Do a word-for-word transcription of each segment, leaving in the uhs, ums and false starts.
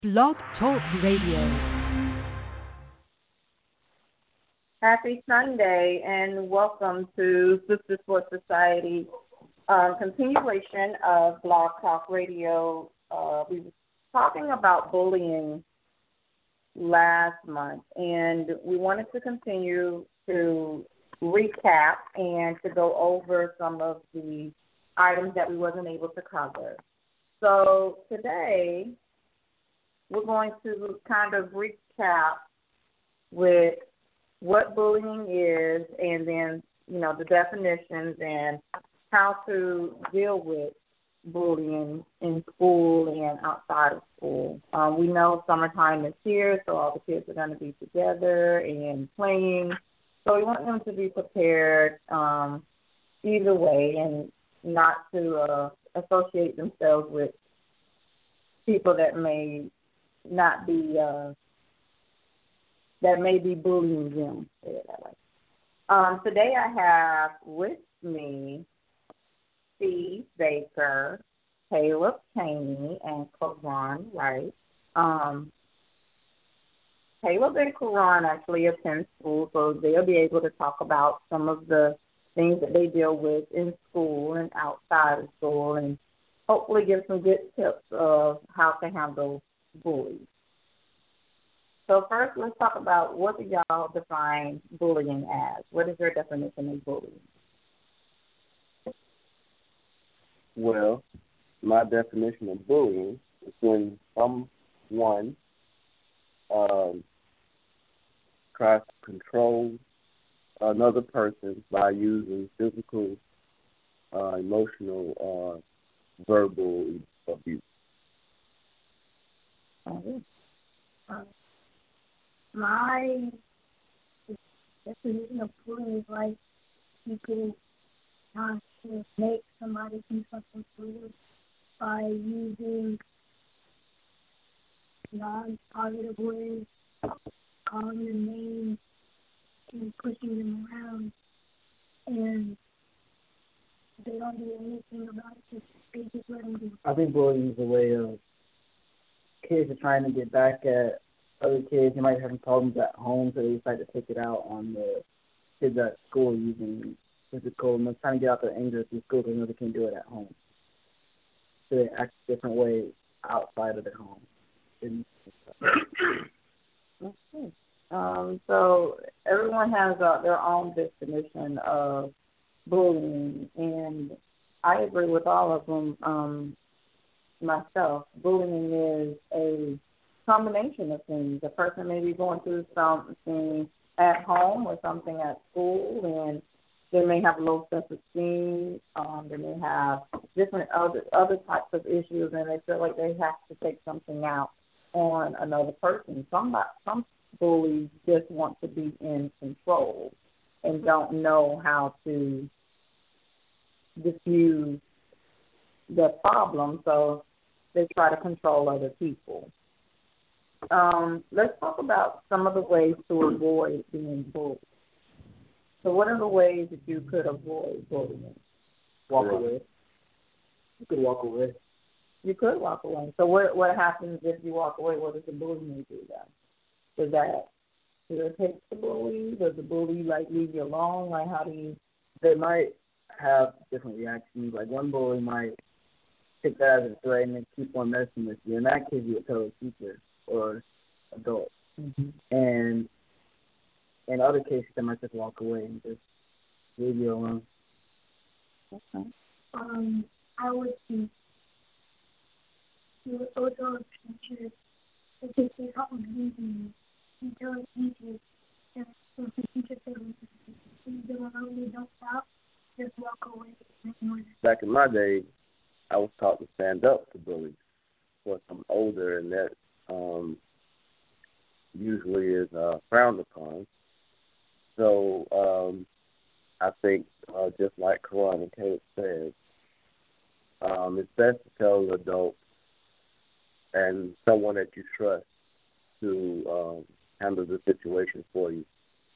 Blog Talk Radio. Happy Sunday and welcome to Sister Sports Society uh, continuation of Blog Talk Radio. Uh, we were talking about bullying last month, and we wanted to continue to recap and to go over some of the items that we wasn't able to cover. So today we're going to kind of recap with what bullying is, and then, you know, the definitions and how to deal with bullying in school and outside of school. Um, we know summertime is here, so all the kids are going to be together and playing. So we want them to be prepared um, either way and not to uh, associate themselves with people that may not be uh, that may be bullying them. Say it that way. Um, today I have with me Steve Baker, Caleb Chaney, and Karan Wright. Um, Caleb and Karan actually attend school, so they'll be able to talk about some of the things that they deal with in school and outside of school, and hopefully give some good tips of how to handle bullies. So first, let's talk about, what do y'all define bullying as? What is your definition of bullying? Well, my definition of bullying is when someone um, tries to control another person by using physical, uh, emotional, or verbal abuse. Okay. Um, my definition of bullying is like you can try to make somebody do something for you by using non-positive words, calling them names, and pushing them around, and they don't do anything about it. Just, they just let them do it. I think bullying is a way of kids are trying to get back at other kids. They might be having problems at home, so they decide to take it out on the kids at school using physical, and they're trying to get out their anger through school because they know they can't do it at home. So they act a different way outside of their home. Okay. Um, so everyone has uh, their own definition of bullying, and I agree with all of them. Um, myself, bullying is a combination of things. A person may be going through something at home or something at school, and they may have low self-esteem. Um, they may have different other other types of issues, and they feel like they have to take something out on another person. Some some bullies just want to be in control and don't know how to diffuse the problem, so they try to control other people. Um, let's talk about some of the ways to avoid being bullied. So what are the ways that you could avoid bullying? Walk away. You could walk away. You could walk away. So what what happens if you walk away? What does the bully need to do then? Does that, does it take the bully? Does the bully, like, leave you alone? Like, how do you? They might have different reactions. Like, one bully might take that as a threat and then keep on messing with you. In that case, you would tell a teacher or adult. Mm-hmm. And in other cases, they might just walk away and just leave you alone. Okay. Um, I would think you would also teachers if they say something easy, you tell it easy. And if the teacher says you don't really don't stop, just walk away and ignore them. Back in my day, I was taught to stand up to bullies. Of course, I'm older, and that um, usually is uh, frowned upon. So um, I think, uh, just like Karan and Caleb said, um, it's best to tell an adult and someone that you trust to um, handle the situation for you.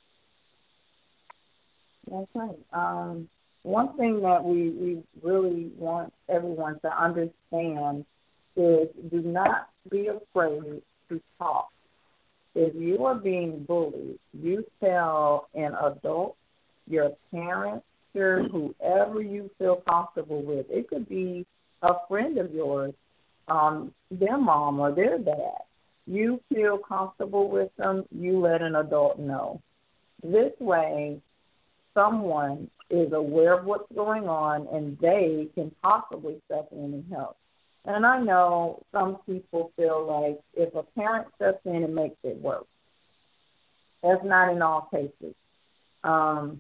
That's right. Um, one thing that we, we really want everyone to understand is do not be afraid to talk. If you are being bullied, you tell an adult, your parent, your whoever you feel comfortable with. It could be a friend of yours, um, their mom or their dad. You feel comfortable with them, you let an adult know. This way, someone is aware of what's going on and they can possibly step in and help. And I know some people feel like if a parent steps in, it makes it worse. That's not in all cases. Um,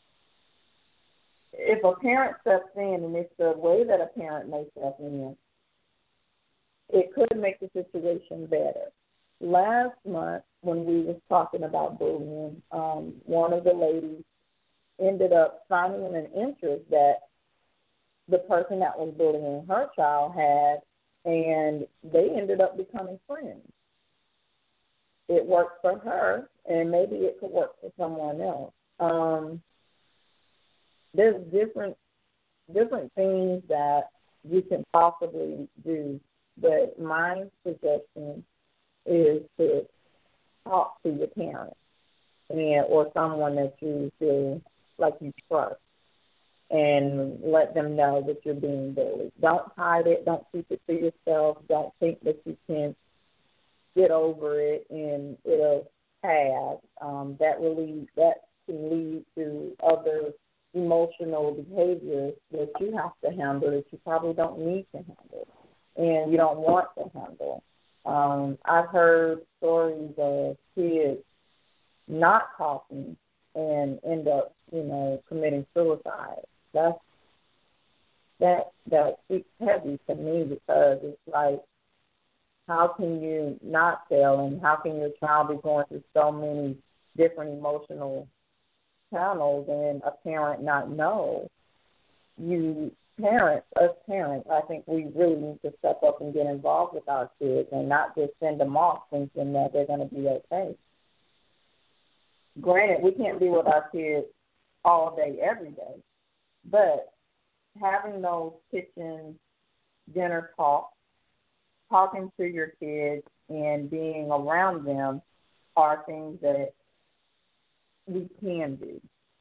if a parent steps in, and it's the way that a parent may step in, it could make the situation better. Last month, when we was talking about bullying, um, one of the ladies ended up finding an interest that the person that was bullying her child had, and they ended up becoming friends. It worked for her, and maybe it could work for someone else. Um, there's different different things that you can possibly do, but my suggestion is to talk to your parents and or someone that you feel like you trust, and let them know that you're being bullied. Don't hide it. Don't keep it to yourself. Don't think that you can get over it and it'll pass. Um, that really that can lead to other emotional behaviors that you have to handle that you probably don't need to handle and you don't want to handle. Um, I've heard stories of kids not talking and end up, you know, committing suicide. That's that that speaks heavy to me because it's like, how can you not tell, and how can your child be going through so many different emotional channels and a parent not know? You parents, us parents, I think we really need to step up and get involved with our kids and not just send them off thinking that they're going to be okay. Granted, we can't be with our kids all day, every day, but having those kitchen dinner talks, talking to your kids and being around them are things that we can do.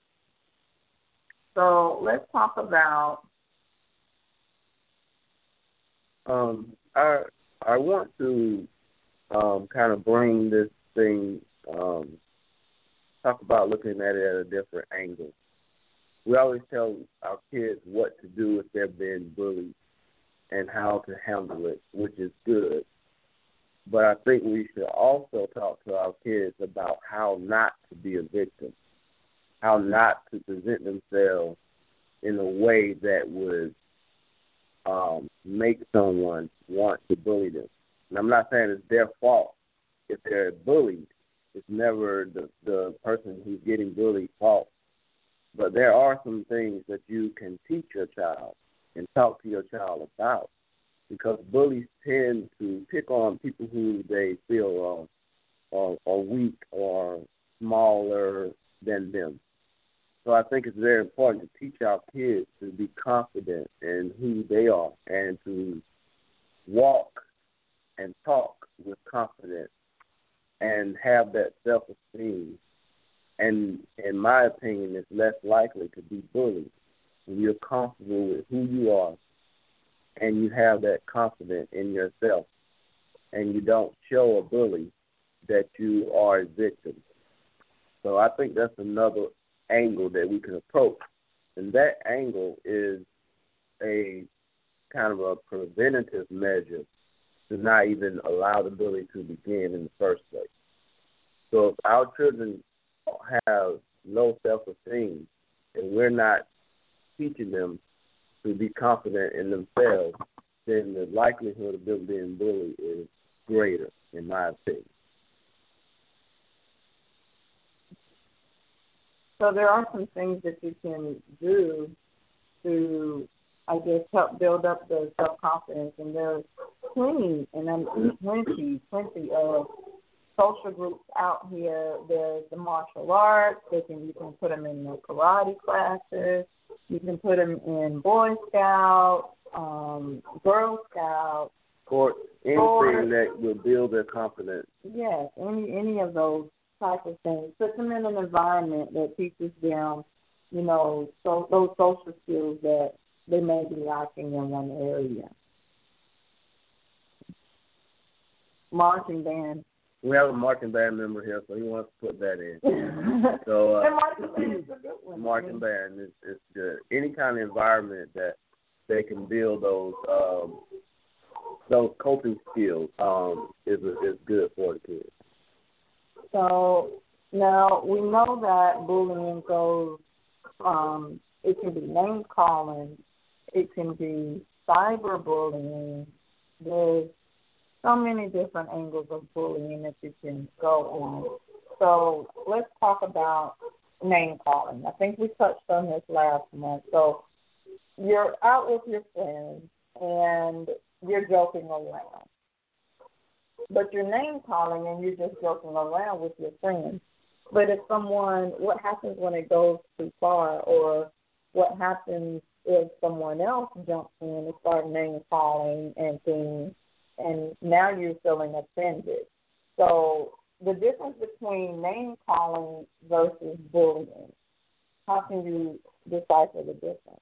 So let's talk about. Um, I I want to um, kind of bring this thing, um, talk about looking at it at a different angle. We always tell our kids what to do if they're being bullied and how to handle it, which is good. But I think we should also talk to our kids about how not to be a victim, how not to present themselves in a way that would um, make someone want to bully them. And I'm not saying it's their fault if they're bullied. It's never the, the person who's getting bullied fault. But there are some things that you can teach your child and talk to your child about, because bullies tend to pick on people who they feel are, are, are weak or smaller than them. So I think it's very important to teach our kids to be confident in who they are and to walk and talk with confidence and have that self-esteem. And in my opinion, it's less likely to be bullied when you're comfortable with who you are and you have that confidence in yourself and you don't show a bully that you are a victim. So I think that's another angle that we can approach. And that angle is a kind of a preventative measure to not even allow the bully to begin in the first place. So if our children have low self-esteem and we're not teaching them to be confident in themselves, then the likelihood of them being bullied is greater, in my opinion. So there are some things that you can do to, I guess, help build up the self-confidence. And there's plenty, and I'm plenty, plenty of social groups out here. There's the martial arts. They can, you can put them in the karate classes. You can put them in Boy Scouts, um, Girl Scouts. Court, anything or, that will build their confidence. Yes, any any of those type of things. Put them in an environment that teaches them, you know, so those social skills that they may be lacking in one area. Marching band. We have a marching band member here, so he wants to put that in. so uh, marching band is a good one. Marching band is, is good. Any kind of environment that they can build those um, those coping skills um, is is good for the kids. So now we know that bullying goes. Um, it can be name calling. It can be cyberbullying. There's so many different angles of bullying that you can go on. So let's talk about name calling. I think we touched on this last month. So you're out with your friends and you're joking around. But you're name calling and you're just joking around with your friends. But if someone, what happens when it goes too far, or what happens if someone else jumps in and starts name calling and things, and now you're feeling offended? So the difference between name calling versus bullying, how can you decipher the difference?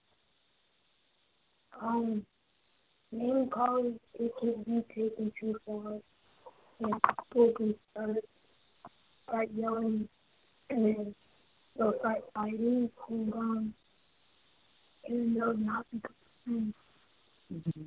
Um, name calling, it can be taken too far, and people can start, start yelling, and then they'll start fighting, and, um, and they'll not become friends. Mm-hmm.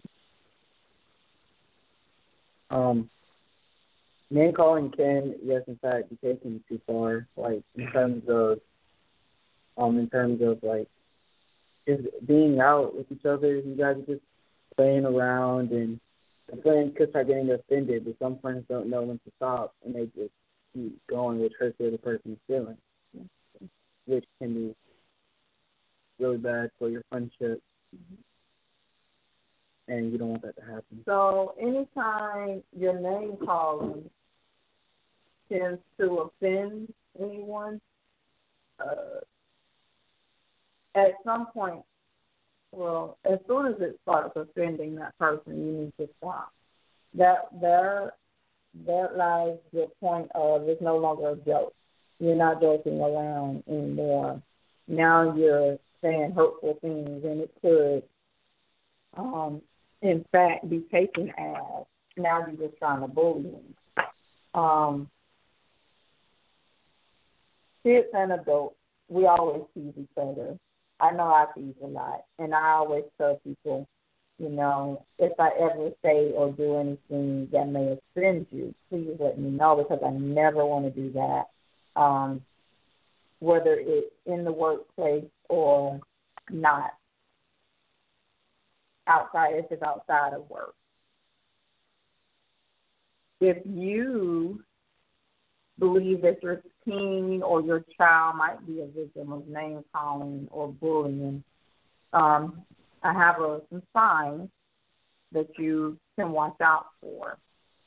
Um, name calling can, yes, in fact, be taken too far. Like in terms of, um, in terms of like just being out with each other. You guys are just playing around, and the friends could start getting offended, but some friends don't know when to stop, and they just keep going, which hurts the other person's feelings, which can be really bad for your friendship. Mm-hmm. And you don't want that to happen. So anytime your name calling tends to offend anyone, uh, at some point, well, as soon as it starts offending that person, you need to stop. That there, that lies the point of it's no longer a joke. You're not joking around anymore. Now you're saying hurtful things, and it could, um, in fact, be taken as now you're just trying to bully them. Um, kids and adults, we always tease each other. I know I tease a lot, and I always tell people, you know, if I ever say or do anything that may offend you, please let me know, because I never want to do that, um, whether it's in the workplace or not. Outside, if it's outside of work. If you believe that your teen or your child might be a victim of name calling or bullying, um, I have a, some signs that you can watch out for.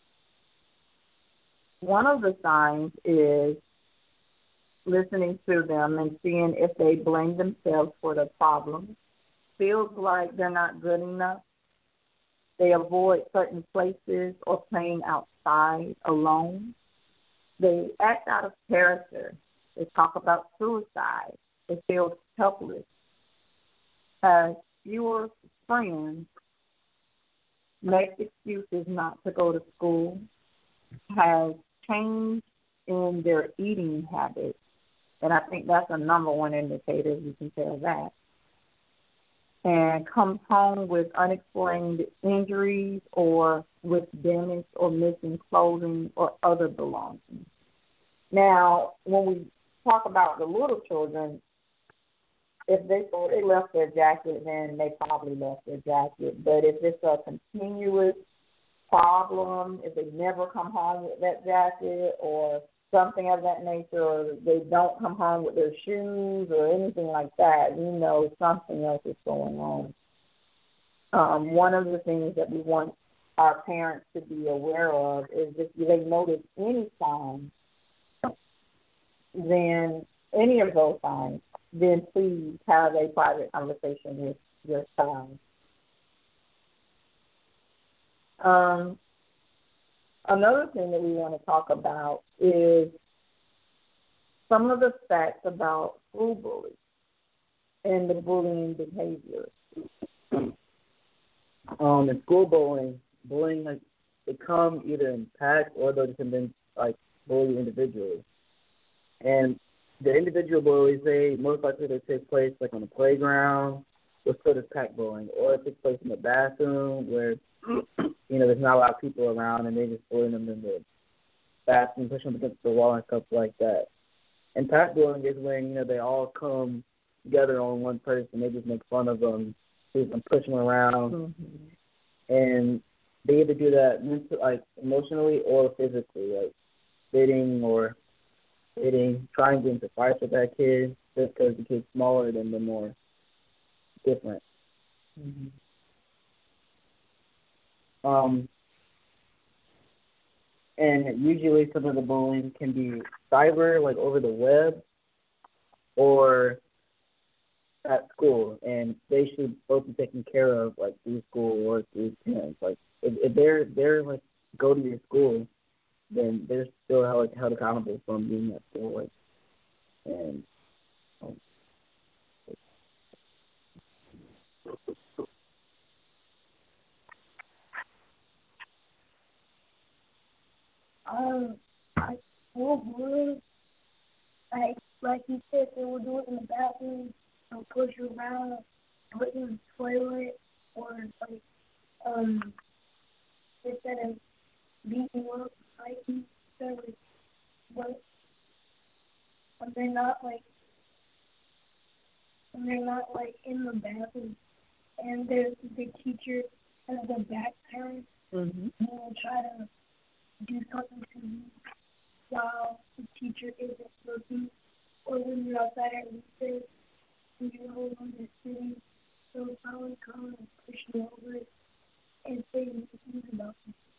One of the signs is listening to them and seeing if they blame themselves for the problem. Feels like they're not good enough. They avoid certain places or playing outside alone. They act out of character. They talk about suicide. They feel helpless. Has fewer friends, make excuses not to go to school, has changed in their eating habits, and I think that's a number one indicator. You can tell that. And comes home with unexplained injuries or with damaged or missing clothing or other belongings. Now, when we talk about the little children, if they thought they left their jacket, then they probably left their jacket. But if it's a continuous problem, if they never come home with that jacket or something of that nature, or they don't come home with their shoes or anything like that, you know something else is going on. Um, one of the things that we want our parents to be aware of is if they notice any signs, then any of those signs, then please have a private conversation with your child. Um, another thing that we want to talk about is some of the facts about school bullies and the bullying behavior. Um, in school bullying, bullying like they come either in packs or they'll just then like bully individuals. And the individual bullies, they most likely they take place like on the playground, or sort of pack bullying, or it takes place in the bathroom where you know there's not a lot of people around and they just bully them in the bathroom, push them against the wall and stuff like that. And pack bullying is when you know they all come together on one person. They just make fun of them, and push them around, mm-hmm. and they either do that mentally, like emotionally or physically, like spitting or hitting, trying to get into fights with that kid just because the kid's smaller than them or different. Mm-hmm. Um, and usually some of the bullying can be cyber, like over the web, or at school, and they should both be taken care of, like through school or through parents. Like if, if they're they're like go to your school, then they're still held, held accountable from being at school. Like, and um, um, I school bullying, like like you said, they will do it in the bathroom. They'll push you around, put you in the toilet, or like um, instead of beating you up, fighting, so like, what? When they're not like, when they're not like in the bathroom, and there's the teacher has the back turned, mm-hmm. and will try to do something to you while the teacher isn't looking, or when you're outside at recess. And you hold on to sitting, so probably come and push you over and say things about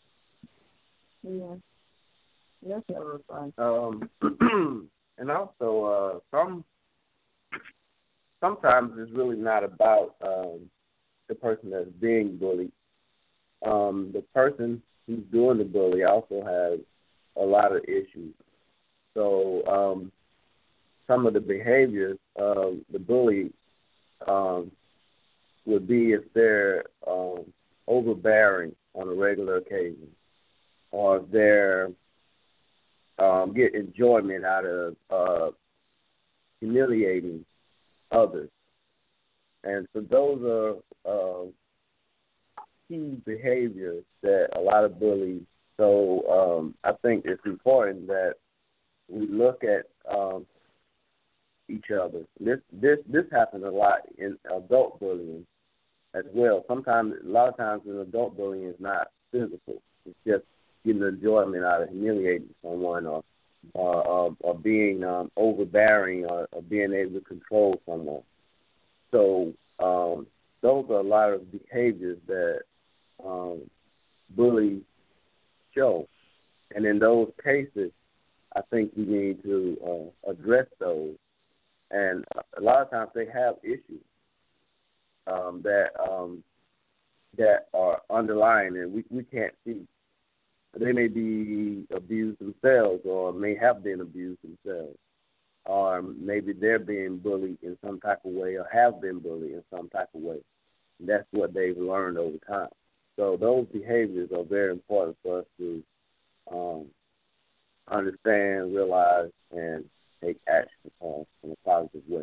you. Yeah. That's never fun. Um, and also, uh, some sometimes it's really not about um, the person that's being bullied. Um, the person who's doing the bully also has a lot of issues. So, um, some of the behaviors of the bully um, would be if they're um, overbearing on a regular occasion, or if they're um, get enjoyment out of uh, humiliating others. And so those are uh, key behaviors that a lot of bullies. So um, I think it's important that we look at um, each other. This this this happens a lot in adult bullying as well. Sometimes, a lot of times, in adult bullying is not physical. It's just getting enjoyment out of humiliating someone, or or, or, or being um, overbearing, or, or being able to control someone. So um, those are a lot of behaviors that um, bullies show, and in those cases, I think we need to uh, address those. And a lot of times they have issues um, that um, that are underlying and we, we can't see. They may be abused themselves, or may have been abused themselves, or maybe they're being bullied in some type of way, or have been bullied in some type of way. And that's what they've learned over time. So those behaviors are very important for us to um, understand, realize, and take action uh, in a positive way.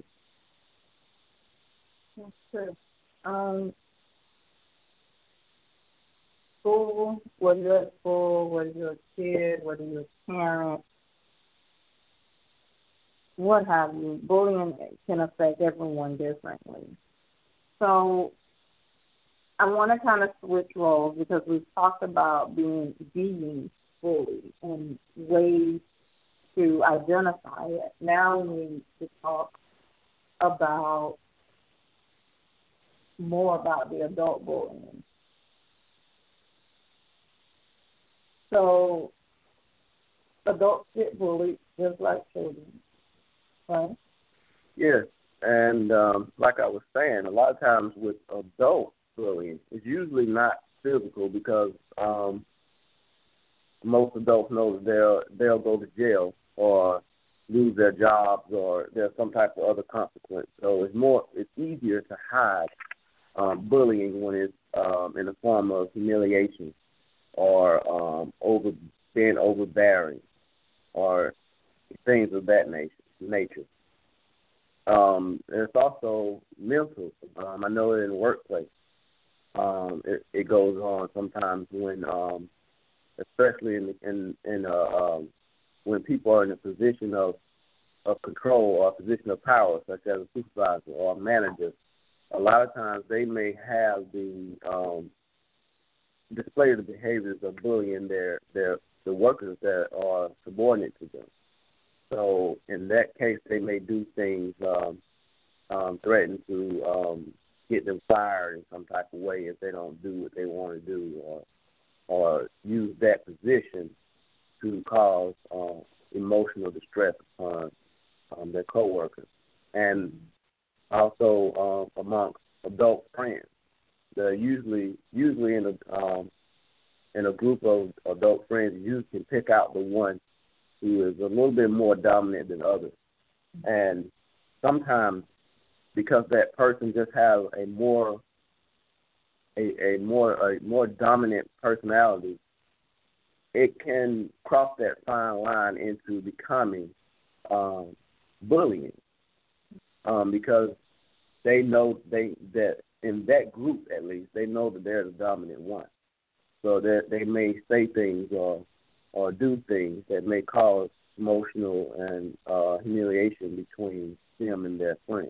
That's true. Um, school, whether you're at school, whether you're a kid, whether you're a parent, what have you, bullying can affect everyone differently. So I want to kind of switch roles because we've talked about being being bullied and ways to identify it. Now we need to talk about more about the adult bullying. So adults get bullied just like children, right? Yes, and um, like I was saying, a lot of times with adult bullying, it's usually not physical because um, most adults know that they'll they'll go to jail or lose their jobs or there's some type of other consequence. So it's more it's easier to hide um, bullying when it's um, in the form of humiliation or um, over being overbearing or things of that nature. nature. Um, it's also mental. Um, I know in the workplace, um, it, it goes on sometimes when, um, especially in in in uh, um, when people are in a position of of control or a position of power, such as a supervisor or a manager. A lot of times they may have the um, display the behaviors of bullying their their the workers that are subordinate to them. So in that case, they may do things, um, um, threaten to um, get them fired in some type of way if they don't do what they want to do, or or use that position to cause uh, emotional distress upon um, their coworkers, and also um, amongst adult friends. They're usually usually in a um, in a group of adult friends, you can pick out the one who is a little bit more dominant than others. And sometimes because that person just has a more a, a more a more dominant personality, it can cross that fine line into becoming um, bullying. Um, because they know they that in that group at least they know that they're the dominant one. So that they may say things or or do things that may cause emotional and uh, humiliation between them and their friends.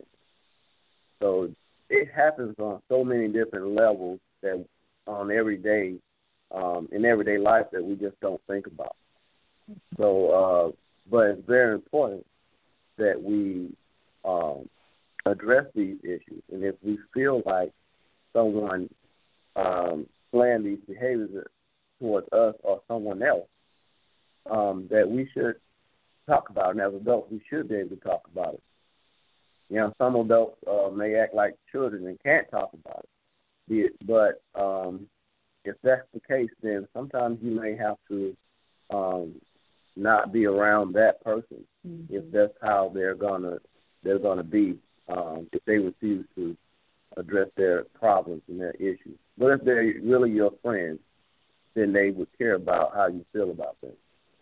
So it happens on so many different levels that on everyday, um, in everyday life that we just don't think about. So, uh, but it's very important that we um, address these issues. And if we feel like someone um, playing these behaviors towards us or someone else, Um, that we should talk about, and as adults, we should be able to talk about it. You know, some adults uh, may act like children and can't talk about it. But um, if that's the case, then sometimes you may have to um, not be around that person mm-hmm. if that's how they're gonna they're gonna be. Um, if they refuse to address their problems and their issues, but if they're really your friends, then they would care about how you feel about them.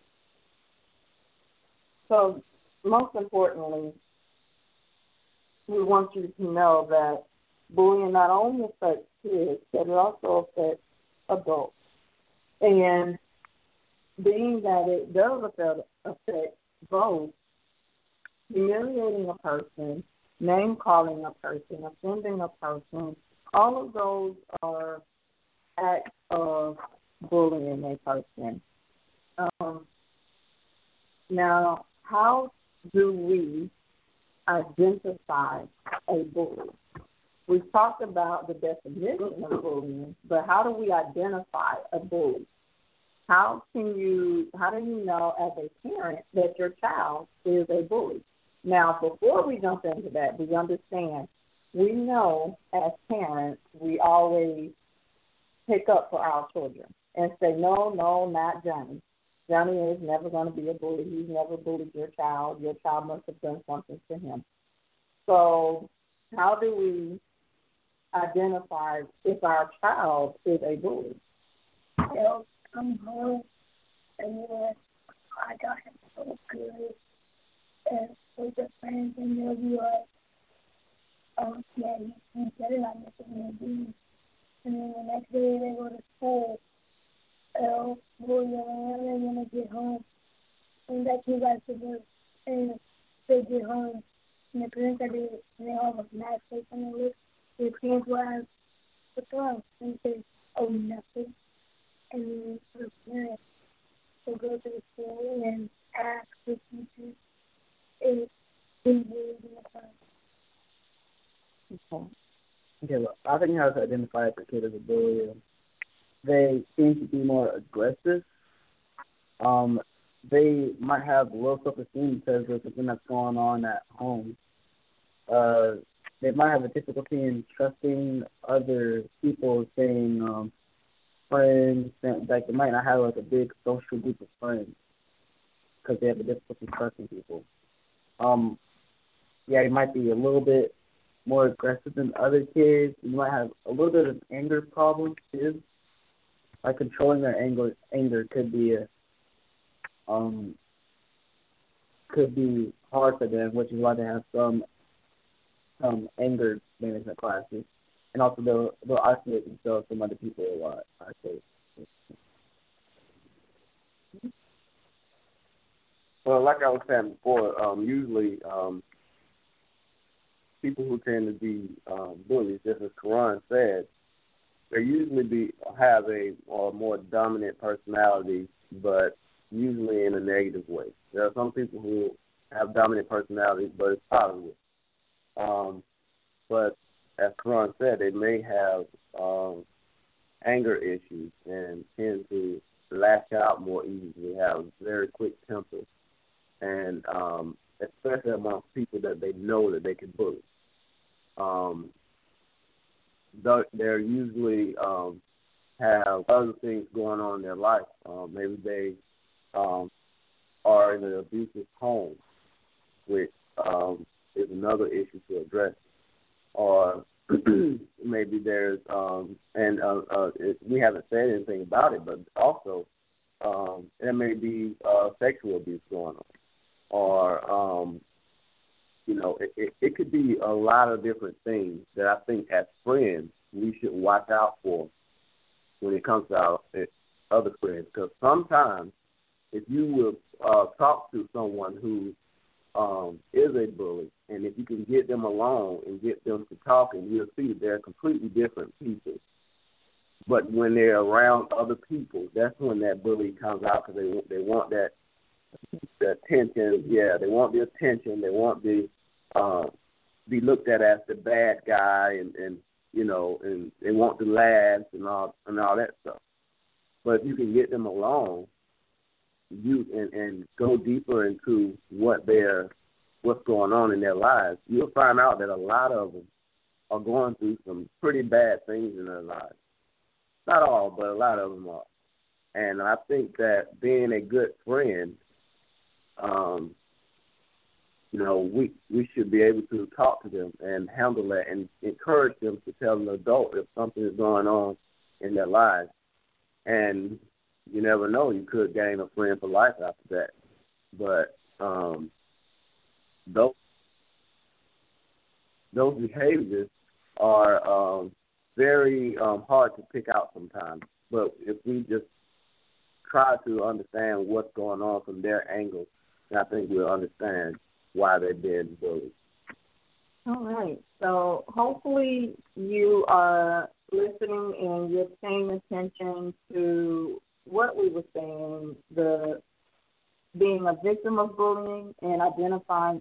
So, most importantly, we want you to know that bullying not only affects kids, but it also affects adults. And being that it does affect, affect both, humiliating a person, name-calling a person, offending a person, all of those are acts of bullying a person. Um, now, how do we identify a bully? We've talked about the definition of bullying, but how do we identify a bully? How can you, how do you know as a parent that your child is a bully? Now, before we jump into that, we understand, we know as parents, we always pick up for our children and say, no, no, not Johnny. Johnny is never going to be a bully. He's never bullied your child. Your child must have done something to him. So how do we identify if our child is a bully? They'll come home and uh, I got him so good. And with their friends, and they'll be like, oh, yeah, he, he said it like this and they And then the next day they go to school. Oh, boy, they're going to get home. And that's what I said, and they get home. And the parents are there, and they all have a nice face on their lips. Their parents will ask, what's wrong? And they say, oh, nothing. And then the parents will go to the school and ask the teachers if they really in the class. Okay. Okay, well, I think how to identify if a kid is a bully. They seem to be more aggressive. Um, they might have low self-esteem because of something that's going on at home. Uh, they might have a difficulty in trusting other people, saying, um, friends, and, like they might not have like a big social group of friends because they have a difficulty trusting people. Um, yeah, you might be a little bit more aggressive than other kids. You might have a little bit of anger problems too. Like controlling their anger, anger could be a um could be hard for them, which is why they have some um anger management classes, and also they'll they'll isolate themselves from other people a lot. I say. Well, like I was saying before, um, usually um, people who tend to be um, bullies, just as Karan said, they usually be have a, a more dominant personality, but usually in a negative way. There are some people who have dominant personalities, but it's positive. Um, but as Karan said, they may have um, anger issues and tend to lash out more easily, have very quick tempers, and um, especially amongst people that they know that they can bully. Um, they're usually um, have other things going on in their life. Um, maybe they um, are in an abusive home, which um, is another issue to address. Or maybe there's, um, and uh, uh, it, we haven't said anything about it, but also um, there may be uh, sexual abuse going on. Or, um, you know, it, it, it could be a lot of different things that I think as friends we should watch out for when it comes to our other friends. Because sometimes if you will uh, talk to someone who um, is a bully, and if you can get them alone and get them to talking, you'll see that they're completely different people. But when they're around other people, that's when that bully comes out because they they want that the attention. Yeah, they want the attention. They want the uh, be looked at as the bad guy, and, and you know, and they want the laughs and all and all that stuff. But if you can get them alone, you and, and go deeper into what they're what's going on in their lives, you'll find out that a lot of them are going through some pretty bad things in their lives. Not all, but a lot of them are. And I think that being a good friend, um, you know, we we should be able to talk to them and handle that and encourage them to tell an adult if something is going on in their lives. And you never know, you could gain a friend for life after that. But um, those those behaviors are um, very um, hard to pick out sometimes. But if we just try to understand what's going on from their angle, then I think we'll understand why they're being bullied. All right. So hopefully you are listening and you're paying attention to what we were saying, the being a victim of bullying and identifying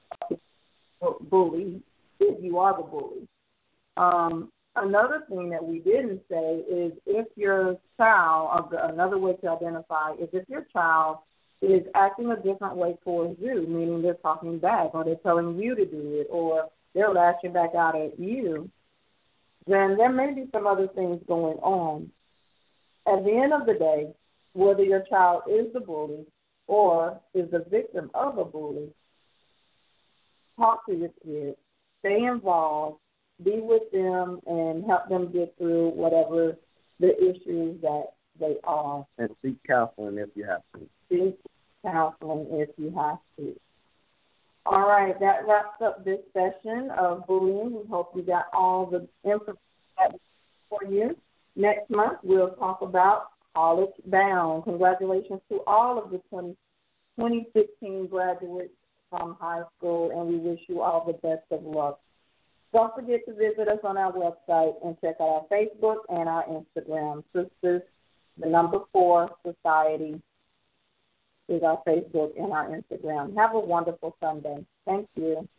bully if you are the bully. Um, another thing that we didn't say is if your child, or the, another way to identify is if your child is acting a different way towards you, meaning they're talking back or they're telling you to do it or they're lashing back out at you, then there may be some other things going on. At the end of the day, whether your child is the bully or is the victim of a bully, talk to your kids, stay involved, be with them, and help them get through whatever the issues that they are. And seek counseling if you have to. Seek counseling if you have to. All right, that wraps up this session of bullying. We hope you got all the information for you. Next month, we'll talk about College Bound. Congratulations to all of the twenty sixteen graduates from high school, and we wish you all the best of luck. Don't forget to visit us on our website and check out our Facebook and our Instagram. Sisters, the number four Society is our Facebook and our Instagram. Have a wonderful Sunday. Thank you.